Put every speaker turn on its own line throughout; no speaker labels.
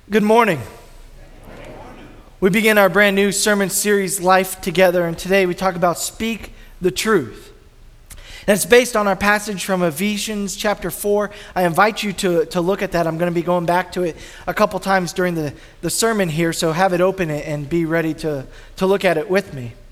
Good morning. We begin our brand new sermon series, Life Together, and today we talk about Speak the Truth. And it's based on our passage from Ephesians chapter 4. I invite you to look at that. I'm going to be going back to it a couple times during the sermon here, so have it open and be ready to look at it with me.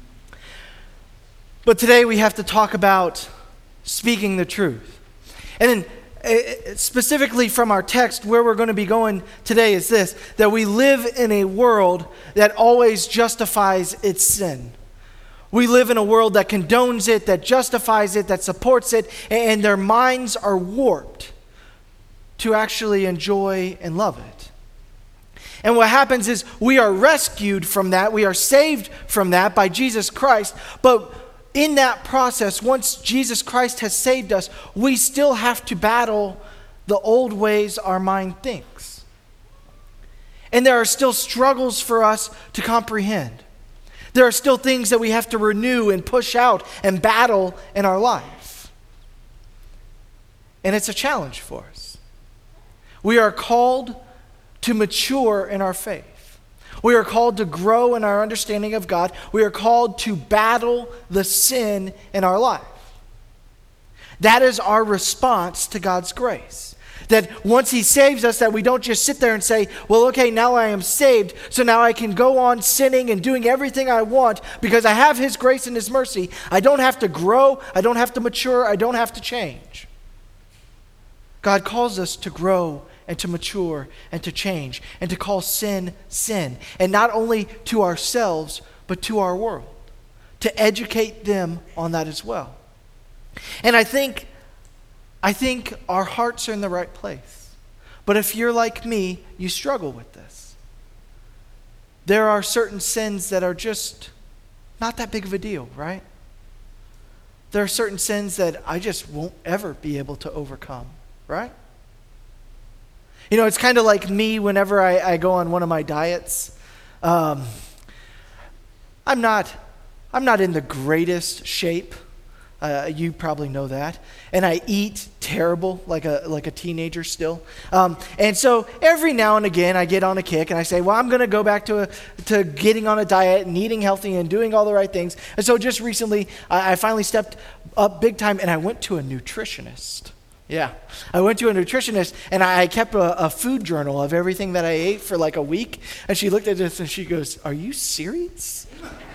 But today we have to talk about speaking the truth. And then specifically from our text, where we're going to be going today is this, that we live in a world that always justifies its sin. We live in a world that condones it, that justifies it, that supports it, and their minds are warped to actually enjoy and love it. And what happens is we are rescued from that, we are saved from that by Jesus Christ, but in that process, once Jesus Christ has saved us, we still have to battle the old ways our mind thinks. And there are still struggles for us to comprehend. There are still things that we have to renew and push out and battle in our life. And it's a challenge for us. We are called to mature in our faith. We are called to grow in our understanding of God. We are called to battle the sin in our life. That is our response to God's grace. That once He saves us, that we don't just sit there and say, well, okay, now I am saved, so now I can go on sinning and doing everything I want because I have His grace and His mercy. I don't have to grow. I don't have to mature. I don't have to change. God calls us to grow and to mature and to change and to call sin, sin. And not only to ourselves, but to our world. To educate them on that as well. And I think our hearts are in the right place. But if you're like me, you struggle with this. There are certain sins that are just not that big of a deal, right? There are certain sins that I just won't ever be able to overcome, right? You know, it's kind of like me whenever I go on one of my diets. I'm not in the greatest shape. You probably know that. And I eat terrible, like a teenager still. And so every now and again, I get on a kick and I say, well, I'm going to go back to getting on a diet and eating healthy and doing all the right things. And so just recently, I finally stepped up big time and I went to a nutritionist. Yeah, I went to a nutritionist and I kept a food journal of everything that I ate for like a week. And she looked at this and she goes, "Are you serious?"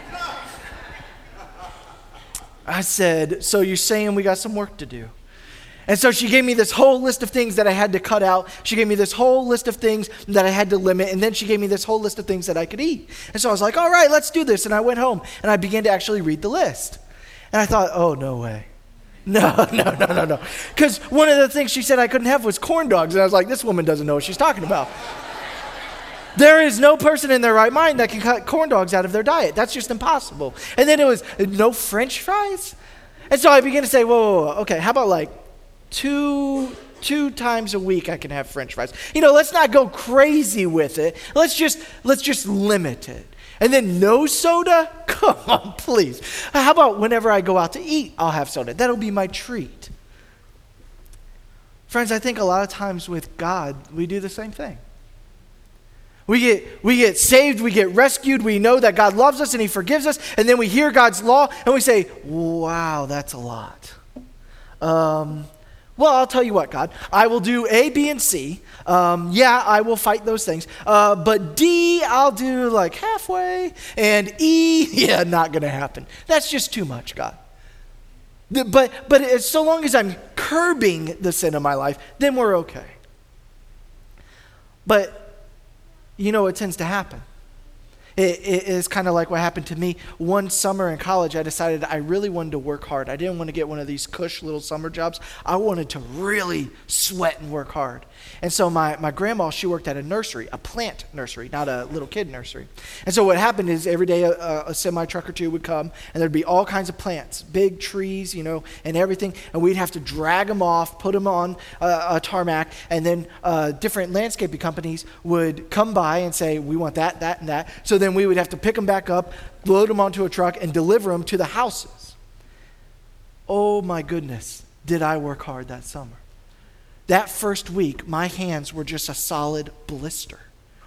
I said, "So you're saying we got some work to do?" And so she gave me this whole list of things that I had to cut out. She gave me this whole list of things that I had to limit. And then she gave me this whole list of things that I could eat. And so I was like, all right, let's do this. And I went home and I began to actually read the list. And I thought, oh, no way. No. Because one of the things she said I couldn't have was corn dogs. And I was like, this woman doesn't know what she's talking about. There is no person in their right mind that can cut corn dogs out of their diet. That's just impossible. And then it was no French fries. And so I began to say, whoa, okay, how about like two times a week I can have French fries. You know, let's not go crazy with it. Let's just limit it. And then no soda? Come on, please. How about whenever I go out to eat, I'll have soda. That'll be my treat. Friends, I think a lot of times with God, we do the same thing. We get saved, we get rescued, we know that God loves us and He forgives us, and then we hear God's law and we say, wow, that's a lot. Well, I'll tell you what, God, I will do A, B, and C. Yeah, I will fight those things. But D, I'll do like halfway. And E, yeah, not going to happen. That's just too much, God. But so long as I'm curbing the sin of my life, then we're okay. But you know what tends to happen? It is kind of like what happened to me. One summer in college, I decided I really wanted to work hard. I didn't want to get one of these cush little summer jobs. I wanted to really sweat and work hard. And so my grandma, she worked at a nursery, a plant nursery, not a little kid nursery. And so what happened is every day a semi-truck or two would come, and there'd be all kinds of plants, big trees, you know, and everything. And we'd have to drag them off, put them on a tarmac, and then different landscaping companies would come by and say, we want that, that, and that. So then we would have to pick them back up, load them onto a truck, and deliver them to the houses. Oh my goodness, did I work hard that summer. That first week, my hands were just a solid blister.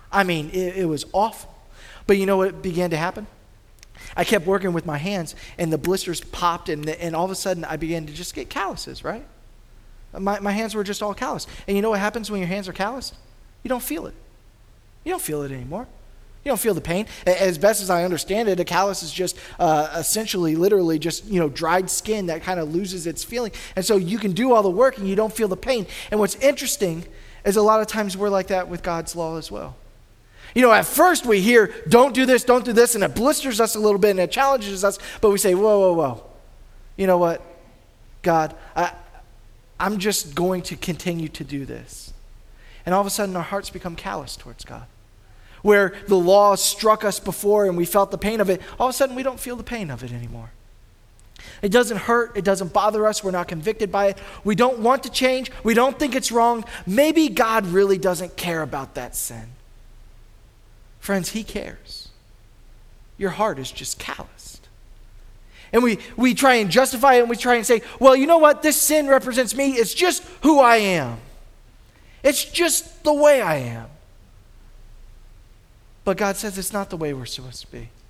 I mean, it was awful. But you know what began to happen? I kept working with my hands, and the blisters popped, and all of a sudden I began to just get calluses, right? My hands were just all calloused. And you know what happens when your hands are calloused? You don't feel it. You don't feel it anymore. You don't feel the pain. As best as I understand it, a callus is just essentially, literally just, dried skin that kind of loses its feeling. And so you can do all the work and you don't feel the pain. And what's interesting is a lot of times we're like that with God's law as well. At first we hear, don't do this, and it blisters us a little bit and it challenges us, but we say, whoa. You know what? God, I'm just going to continue to do this. And all of a sudden our hearts become callous towards God. Where the law struck us before and we felt the pain of it, all of a sudden we don't feel the pain of it anymore. It doesn't hurt. It doesn't bother us. We're not convicted by it. We don't want to change. We don't think it's wrong. Maybe God really doesn't care about that sin. Friends, he cares. Your heart is just calloused. And we try and justify it, and we try and say, well, you know what? This sin represents me. It's just who I am. It's just the way I am. But God says it's not the way we're supposed to be.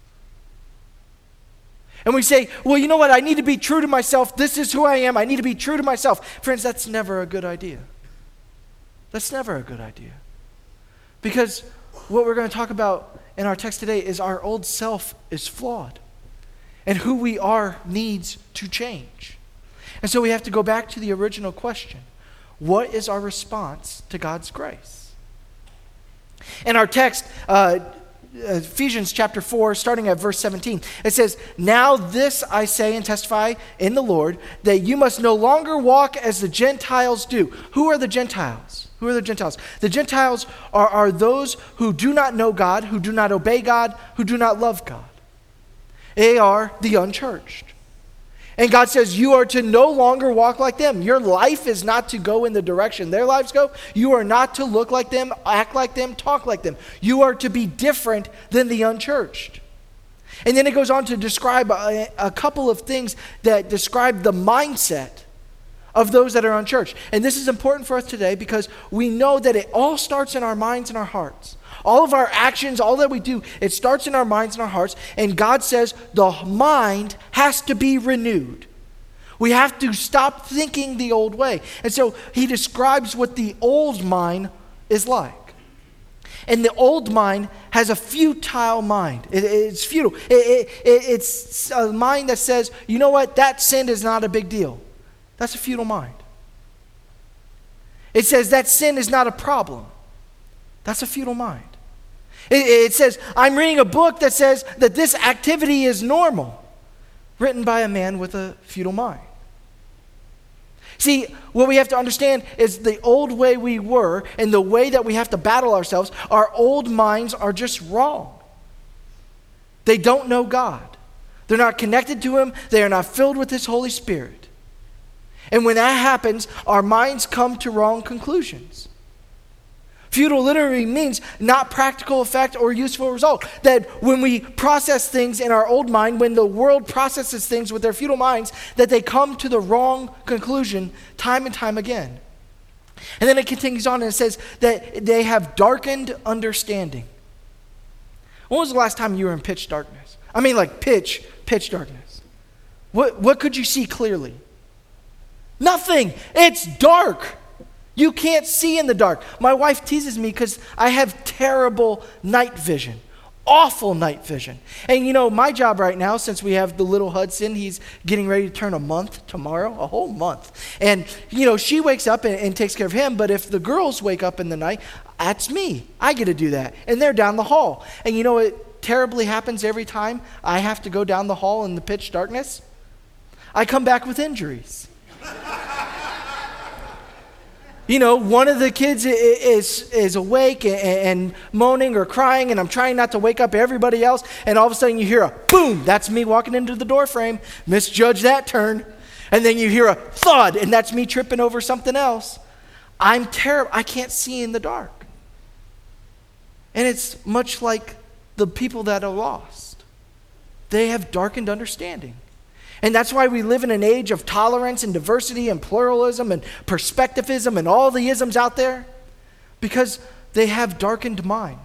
And we say, well, you know what? I need to be true to myself. This is who I am. I need to be true to myself. Friends, that's never a good idea. That's never a good idea. Because what we're going to talk about in our text today is our old self is flawed. And who we are needs to change. And so we have to go back to the original question. What is our response to God's grace? In our text, Ephesians chapter 4, starting at verse 17, it says, now this I say and testify in the Lord, that you must no longer walk as the Gentiles do. Who are the Gentiles? Who are the Gentiles? The Gentiles are those who do not know God, who do not obey God, who do not love God. They are the unchurched. And God says you are to no longer walk like them. Your life is not to go in the direction their lives go. You are not to look like them, act like them, talk like them. You are to be different than the unchurched. And then it goes on to describe a couple of things that describe the mindset of those that are unchurched. And this is important for us today because we know that it all starts in our minds and our hearts. All of our actions, all that we do, it starts in our minds and our hearts. And God says the mind has to be renewed. We have to stop thinking the old way. And so he describes what the old mind is like. And the old mind has a futile mind. It's futile. It's a mind that says, you know what, that sin is not a big deal. That's a futile mind. It says that sin is not a problem. That's a futile mind. It says, I'm reading a book that says that this activity is normal, written by a man with a futile mind. See, what we have to understand is the old way we were and the way that we have to battle ourselves, our old minds are just wrong. They don't know God. They're not connected to Him. They are not filled with His Holy Spirit. And when that happens, our minds come to wrong conclusions. Futile literally means not practical effect or useful result. That when we process things in our old mind, when the world processes things with their futile minds, that they come to the wrong conclusion time and time again. And then it continues on and it says that they have darkened understanding. When was the last time you were in pitch darkness? I mean like pitch darkness. What could you see clearly? Nothing. It's dark. You can't see in the dark. My wife teases me because I have terrible night vision. Awful night vision. And you know, my job right now, since we have the little Hudson, he's getting ready to turn a month tomorrow, a whole month. And you know, she wakes up and takes care of him, but if the girls wake up in the night, that's me. I get to do that. And they're down the hall. And you know what terribly happens every time I have to go down the hall in the pitch darkness? I come back with injuries. You know, one of the kids is awake and moaning or crying, and I'm trying not to wake up everybody else, and all of a sudden you hear a boom, that's me walking into the door frame, misjudge that turn, and then you hear a thud, and that's me tripping over something else. I'm terrible. I can't see in the dark. And it's much like the people that are lost. They have darkened understanding. And that's why we live in an age of tolerance and diversity and pluralism and perspectivism and all the isms out there. Because they have darkened minds.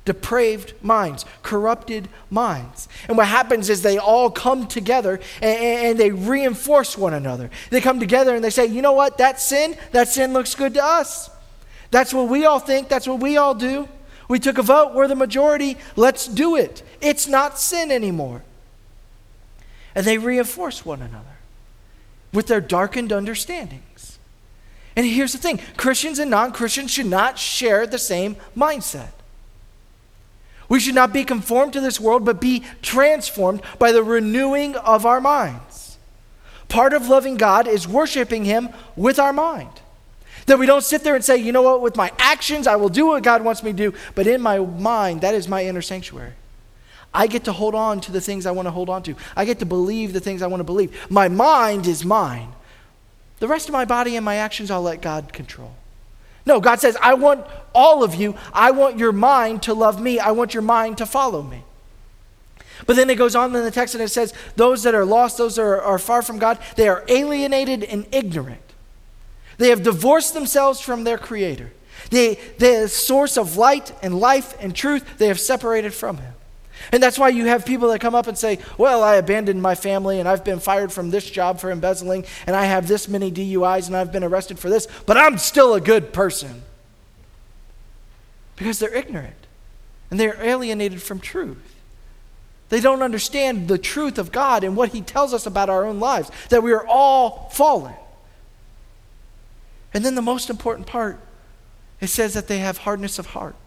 depraved minds, corrupted minds. And what happens is they all come together and they reinforce one another. They come together and they say, you know what, that sin looks good to us. That's what we all think, that's what we all do. We took a vote, we're the majority, let's do it. It's not sin anymore. And they reinforce one another with their darkened understandings. And here's the thing, Christians and non-Christians should not share the same mindset. We should not be conformed to this world, but be transformed by the renewing of our minds. Part of loving God is worshiping Him with our mind. That we don't sit there and say, you know what, with my actions, I will do what God wants me to do, but in my mind, that is my inner sanctuary. I get to hold on to the things I want to hold on to. I get to believe the things I want to believe. My mind is mine. The rest of my body and my actions, I'll let God control. No, God says, I want all of you. I want your mind to love me. I want your mind to follow me. But then it goes on in the text and it says, those that are lost, those that are far from God, they are alienated and ignorant. They have divorced themselves from their Creator. The source of light and life and truth, they have separated from Him. And that's why you have people that come up and say, well, I abandoned my family and I've been fired from this job for embezzling and I have this many DUIs and I've been arrested for this, but I'm still a good person. Because they're ignorant and they're alienated from truth. They don't understand the truth of God and what He tells us about our own lives, that we are all fallen. And then the most important part, it says that they have hardness of heart.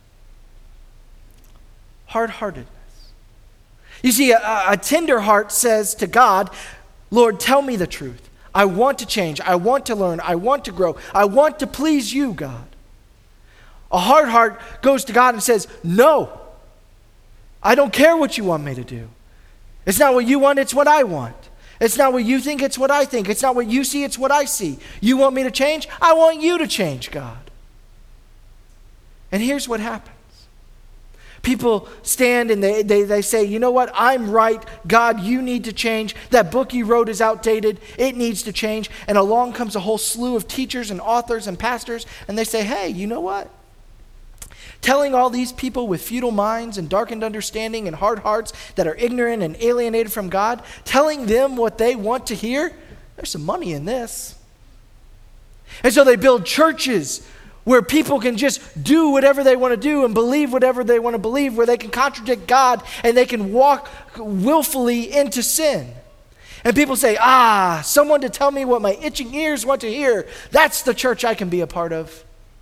Hard-heartedness. You see, a tender heart says to God, Lord, tell me the truth. I want to change. I want to learn. I want to grow. I want to please you, God. A hard heart goes to God and says, no, I don't care what you want me to do. It's not what you want, it's what I want. It's not what you think, it's what I think. It's not what you see, it's what I see. You want me to change? I want you to change, God. And here's what happens. People stand and they say, you know what, I'm right. God, you need to change. That book you wrote is outdated. It needs to change. And along comes a whole slew of teachers and authors and pastors, and they say, hey, you know what? Telling all these people with futile minds and darkened understanding and hard hearts that are ignorant and alienated from God, telling them what they want to hear, there's some money in this. And so they build churches where people can just do whatever they want to do and believe whatever they want to believe, where they can contradict God and they can walk willfully into sin. And people say, someone to tell me what my itching ears want to hear. That's the church I can be a part of.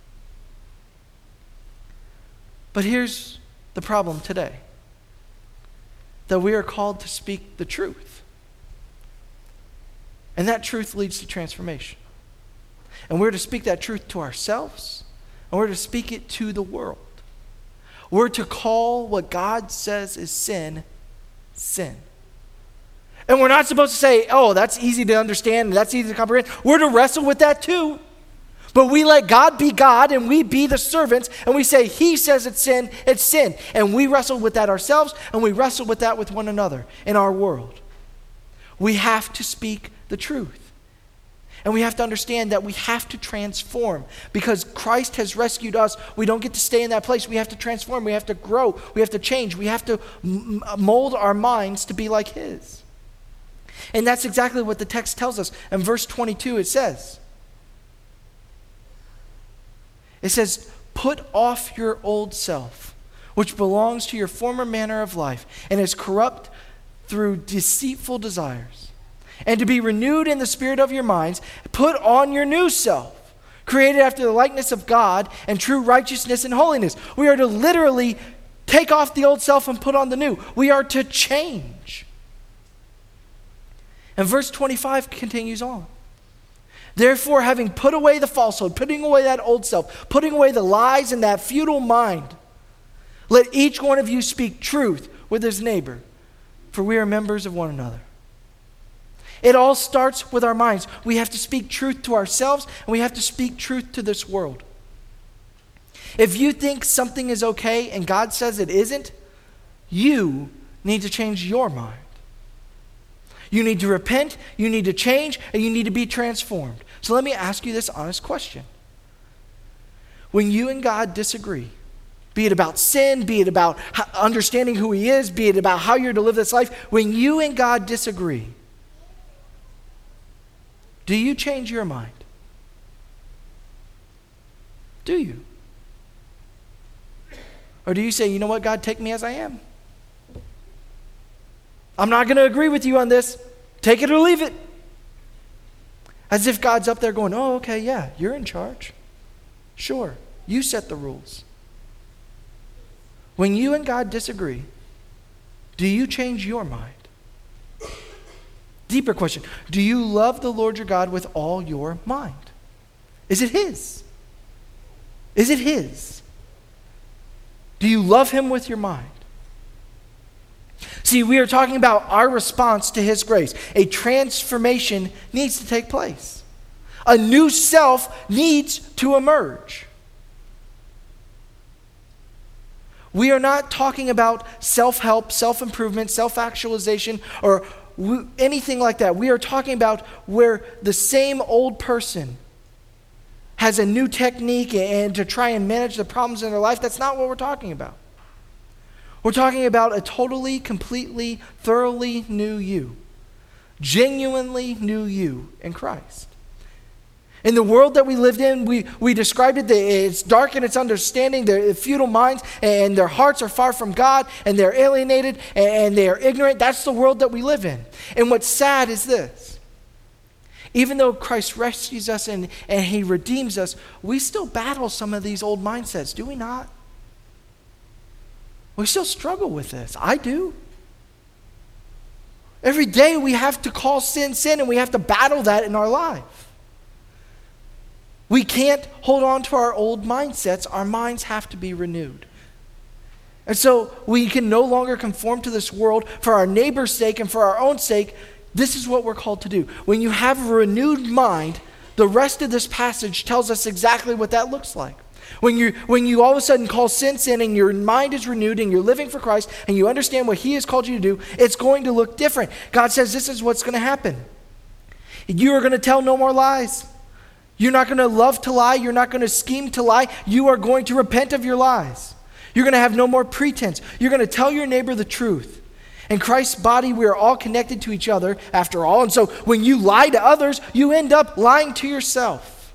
But here's the problem today, that we are called to speak the truth. And that truth leads to transformation. And we're to speak that truth to ourselves, and we're to speak it to the world. We're to call what God says is sin, sin. And we're not supposed to say, oh, that's easy to understand, and that's easy to comprehend. We're to wrestle with that too. But we let God be God and we be the servants and we say, He says it's sin, it's sin. And we wrestle with that ourselves and we wrestle with that with one another in our world. We have to speak the truth. And we have to understand that we have to transform because Christ has rescued us. We don't get to stay in that place. We have to transform. We have to grow. We have to change. We have to mold our minds to be like His. And that's exactly what the text tells us. In verse 22 it says, put off your old self, which belongs to your former manner of life and is corrupt through deceitful desires. And to be renewed in the spirit of your minds, put on your new self, created after the likeness of God and true righteousness and holiness. We are to literally take off the old self and put on the new. We are to change. And verse 25 continues on. Therefore, having put away the falsehood, putting away that old self, putting away the lies and that futile mind, let each one of you speak truth with his neighbor, for we are members of one another. It all starts with our minds. We have to speak truth to ourselves, and we have to speak truth to this world. If you think something is okay and God says it isn't, you need to change your mind. You need to repent, you need to change, and you need to be transformed. So let me ask you this honest question. When you and God disagree, Be it about sin, be it about understanding who he is, be it about how you're to live this life. When you and God disagree, do you change your mind? Do you? Or do you say, you know what, God, take me as I am? I'm not going to agree with you on this. Take it or leave it. As if God's up there going, oh, okay, yeah, you're in charge. Sure, you set the rules. When you and God disagree, do you change your mind? Deeper question, do you love the Lord your God with all your mind? Is it his? Is it his? Do you love him with your mind? See, we are talking about our response to his grace. A transformation needs to take place. A new self needs to emerge. We are not talking about self-help, self-improvement, self-actualization, or anything like that. We are talking about where the same old person has a new technique and to try and manage the problems in their life. That's not what we're talking about. We're talking about a totally, completely, thoroughly new you. Genuinely new you in Christ. In the world that we lived in, we described it, that it's dark in its understanding, their futile minds, and their hearts are far from God, and they're alienated, and they are ignorant. That's the world that we live in. And what's sad is this. Even though Christ rescues us and he redeems us, we still battle some of these old mindsets, do we not? We still struggle with this. I do. Every day we have to call sin, sin, and we have to battle that in our life. We can't hold on to our old mindsets. Our minds have to be renewed. And so we can no longer conform to this world for our neighbor's sake and for our own sake. This is what we're called to do. When you have a renewed mind, the rest of this passage tells us exactly what that looks like. When you all of a sudden call sin, sin, and your mind is renewed and you're living for Christ and you understand what he has called you to do, it's going to look different. God says this is what's going to happen. You are going to tell no more lies. You're not going to love to lie. You're not going to scheme to lie. You are going to repent of your lies. You're going to have no more pretense. You're going to tell your neighbor the truth. In Christ's body, we are all connected to each other after all. And so when you lie to others, you end up lying to yourself.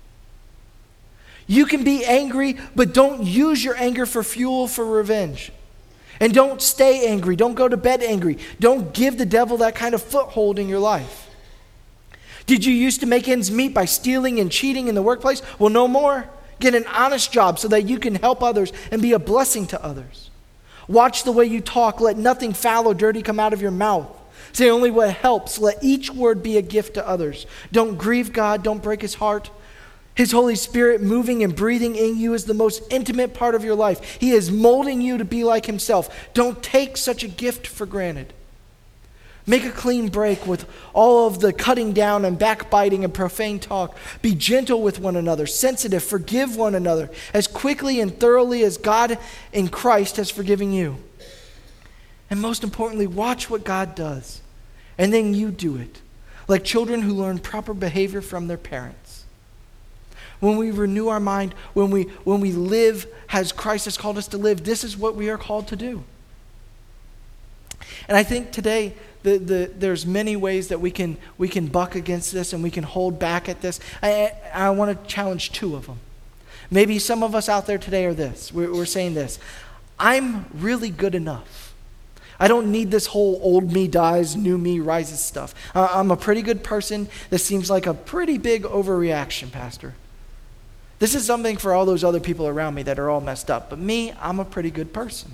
You can be angry, but don't use your anger for fuel for revenge. And don't stay angry. Don't go to bed angry. Don't give the devil that kind of foothold in your life. Did you used to make ends meet by stealing and cheating in the workplace? Well, no more. Get an honest job so that you can help others and be a blessing to others. Watch the way you talk. Let nothing foul or dirty come out of your mouth. Say only what helps. Let each word be a gift to others. Don't grieve God. Don't break his heart. His Holy Spirit moving and breathing in you is the most intimate part of your life. He is molding you to be like himself. Don't take such a gift for granted. Make a clean break with all of the cutting down and backbiting and profane talk. Be gentle with one another, sensitive, forgive one another as quickly and thoroughly as God in Christ has forgiven you. And most importantly, watch what God does. And then you do it. Like children who learn proper behavior from their parents. When we renew our mind, when we live as Christ has called us to live, this is what we are called to do. And I think today, there's many ways that we can buck against this and we can hold back at this. I want to challenge two of them. Maybe some of us out there today are this. We're saying this. I'm really good enough. I don't need this whole old me dies, new me rises stuff. I'm a pretty good person. This seems like a pretty big overreaction, Pastor. This is something for all those other people around me that are all messed up. But me, I'm a pretty good person.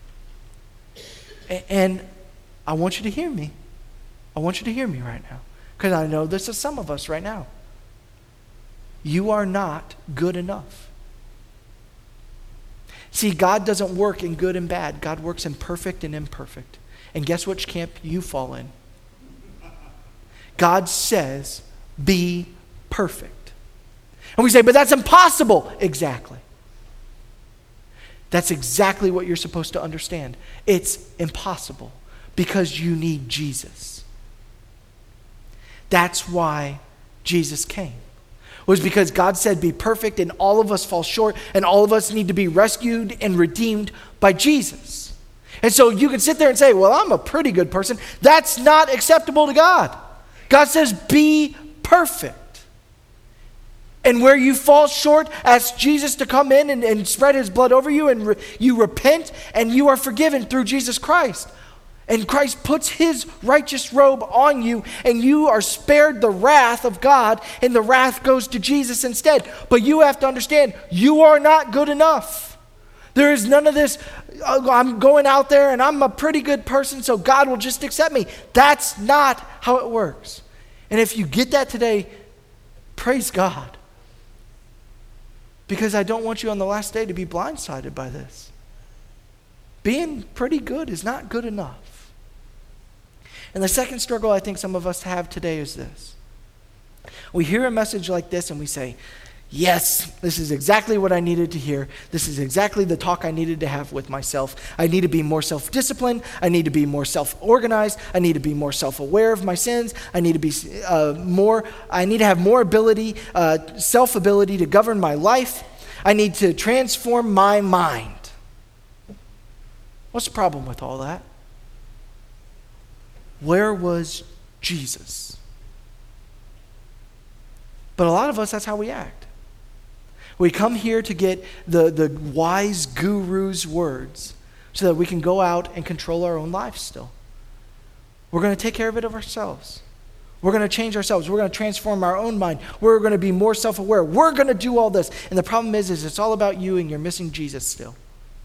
And I want you to hear me. I want you to hear me right now. Because I know this is some of us right now. You are not good enough. See, God doesn't work in good and bad. God works in perfect and imperfect. And guess which camp you fall in? God says, be perfect. And we say, but that's impossible. Exactly. That's exactly what you're supposed to understand. It's impossible because you need Jesus. That's why Jesus came. was because God said, be perfect, and all of us fall short, and all of us need to be rescued and redeemed by Jesus. And so you can sit there and say, well, I'm a pretty good person. That's not acceptable to God. God says, be perfect. And where you fall short, ask Jesus to come in and spread his blood over you, and you repent, and you are forgiven through Jesus Christ. And Christ puts his righteous robe on you, and you are spared the wrath of God, and the wrath goes to Jesus instead. But you have to understand, you are not good enough. There is none of this, I'm going out there and I'm a pretty good person, so God will just accept me. That's not how it works. And if you get that today, praise God. Because I don't want you on the last day to be blindsided by this. Being pretty good is not good enough. And the second struggle I think some of us have today is this. We hear a message like this and we say, yes, this is exactly what I needed to hear. This is exactly the talk I needed to have with myself. I need to be more self-disciplined. I need to be more self-organized. I need to be more self-aware of my sins. I need to be I need to have more ability, self-ability to govern my life. I need to transform my mind. What's the problem with all that? Where was Jesus? But a lot of us, that's how we act. We come here to get the wise guru's words so that we can go out and control our own lives still. We're going to take care of it ourselves. We're going to change ourselves. We're going to transform our own mind. We're going to be more self-aware. We're going to do all this. And the problem is it's all about you and you're missing Jesus still.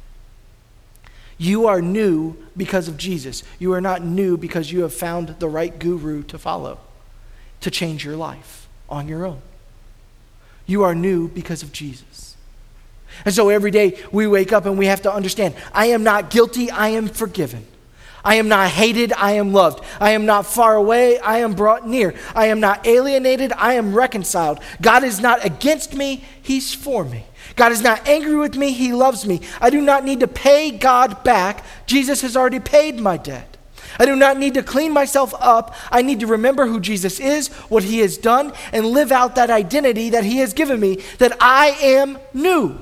You are new because of Jesus. You are not new because you have found the right guru to follow, to change your life on your own. You are new because of Jesus. And so every day we wake up and we have to understand, I am not guilty, I am forgiven. I am not hated, I am loved. I am not far away, I am brought near. I am not alienated, I am reconciled. God is not against me, he's for me. God is not angry with me, he loves me. I do not need to pay God back. Jesus has already paid my debt. I do not need to clean myself up. I need to remember who Jesus is, what he has done, and live out that identity that he has given me, that I am new.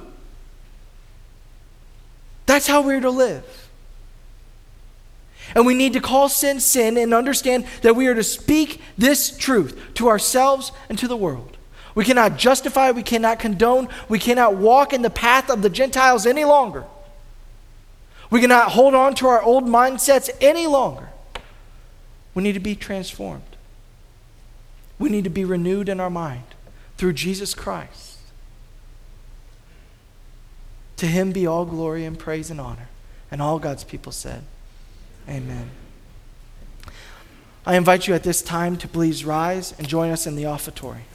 That's how we're to live. And we need to call sin, sin, and understand that we are to speak this truth to ourselves and to the world. We cannot justify, we cannot condone, we cannot walk in the path of the Gentiles any longer. We cannot hold on to our old mindsets any longer. We need to be transformed. We need to be renewed in our mind through Jesus Christ. To him be all glory and praise and honor. And all God's people said, amen. I invite you at this time to please rise and join us in the offertory.